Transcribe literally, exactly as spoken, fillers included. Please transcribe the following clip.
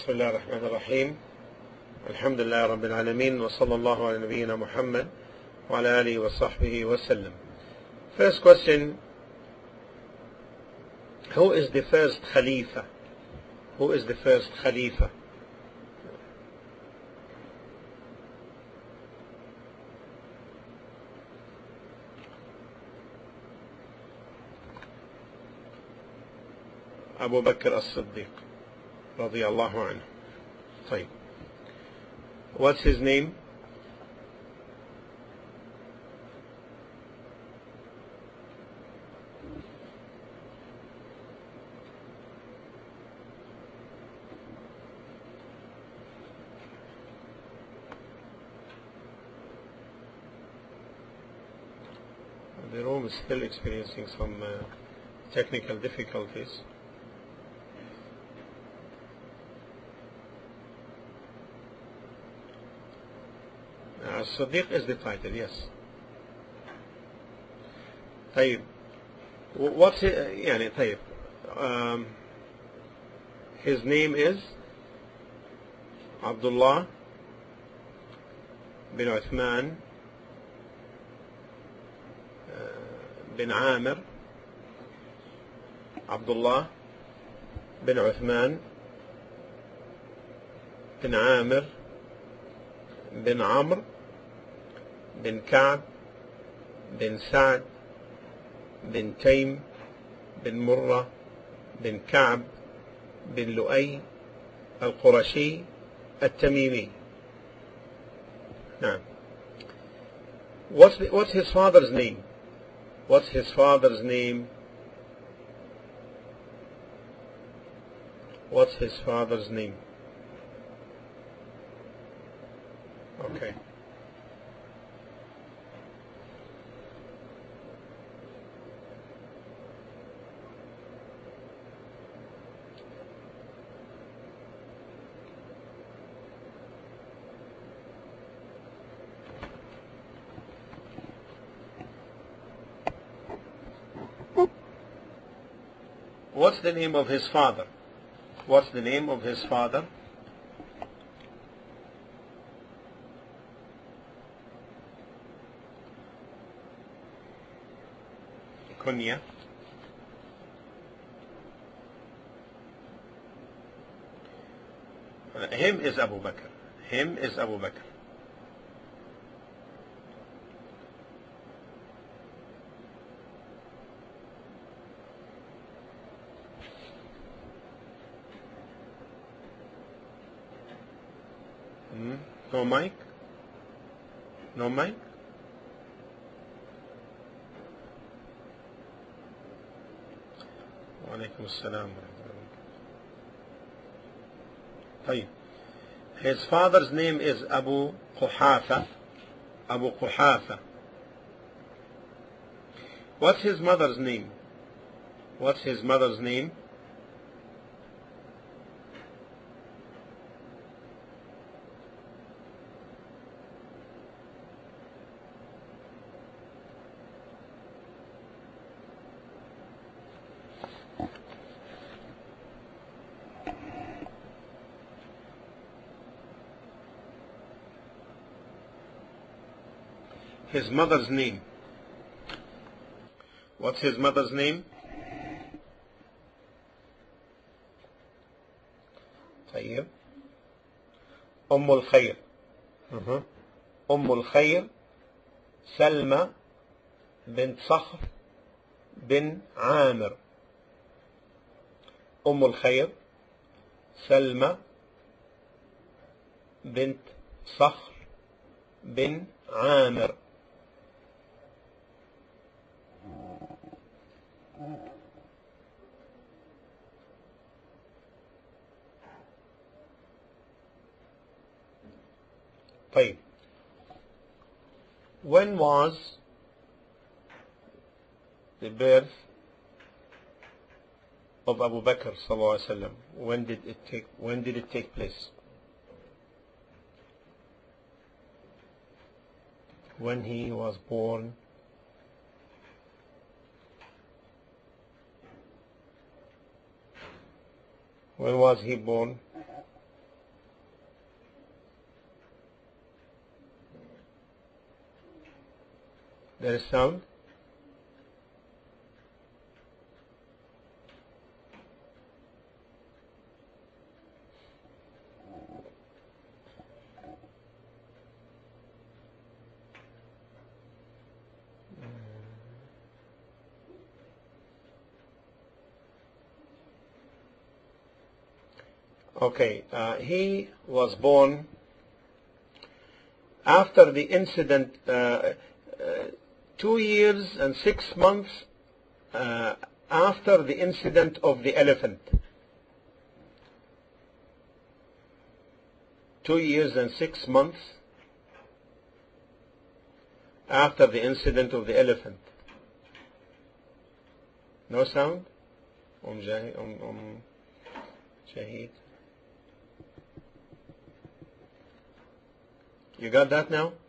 بسم الله الرحمن الرحيم. الحمد لله رب العالمين، وصلى الله على نبينا محمد وعلى آله وصحبه وسلم. First question: Who is the first Khalifa? Who is the first Khalifa? Abu Bakr as-Siddiq رضي الله عنه. طيب. What's his name? The room is still experiencing some uh, technical difficulties. As-Siddiq is the title, yes. طيب. What's his, يعني طيب. Um, his name is Abdullah bin Uthman bin Amir. Abdullah bin Uthman bin Amir bin Amr bin Ka'b bin Sa'd bin Taym bin Murrah bin Ka'b bin Lu'ay al-Qurashi al-Tamimi. Now, what's, the, what's his father's name? What's his father's name? What's his father's name? Okay. What's the name of his father? What's the name of his father? Kunya. Him is Abu Bakr. Him is Abu Bakr. Hmm? No mic? No mic? وعليكم السلام ورحمة الله. طيب. His father's name is Abu Quhafa. Abu Quhafa. What's his mother's name? What's his mother's name? His mother's name. What's his mother's name? طيب. أم الخير. uh-huh. أم الخير سلمى بنت صخر بن عامر. أم الخير سلمى بنت صخر بن عامر. طيب. When was the birth of Abu Bakr sallallahu alaihi wasallam? When did it take? When did it take place? When he was born. When was he born? There is sound. Okay, uh, he was born after the incident, uh, uh, two years and six months uh, after the incident of the elephant. Two years and six months after the incident of the elephant. No sound? Um, Jahid, um, um, Shahid. You got that now?